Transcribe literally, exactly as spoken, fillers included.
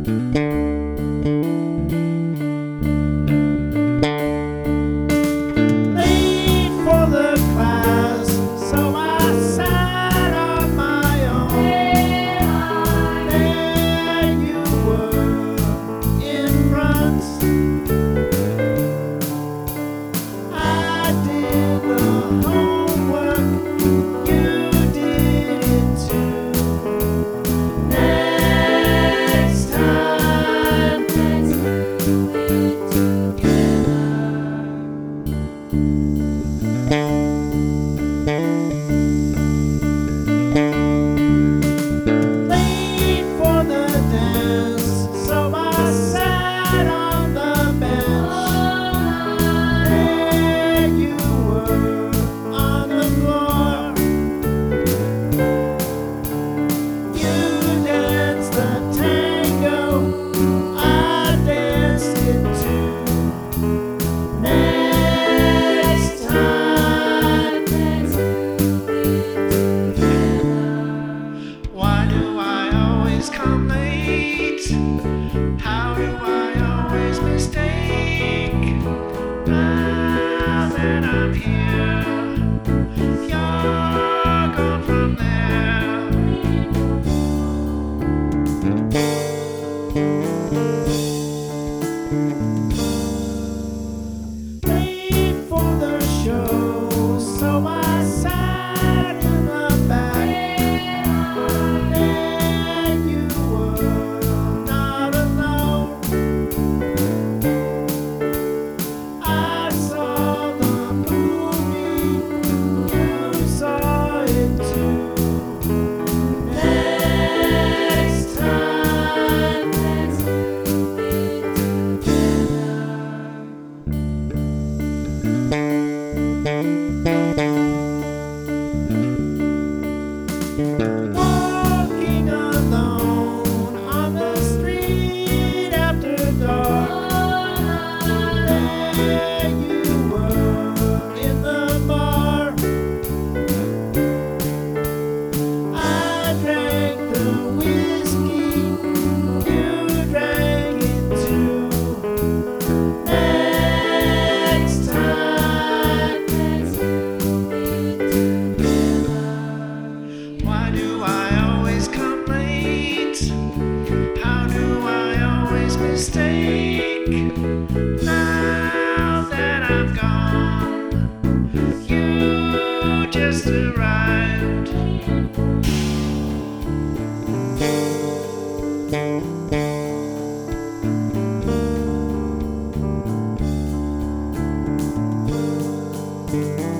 How do I always mistake? Now that I'm here, you're gone from there. Late for the show, so I sat in the back. There you were, not alone. I saw the movie, you saw it too. Next time, let's do it together. Walking alone on the street after dark. There you were in the bar. I drank the whiskey, you drank it too. Next time, let's do it together. Why do I always come late? How do I always mistake? Now that I'm gone, you just arrived. Thank you.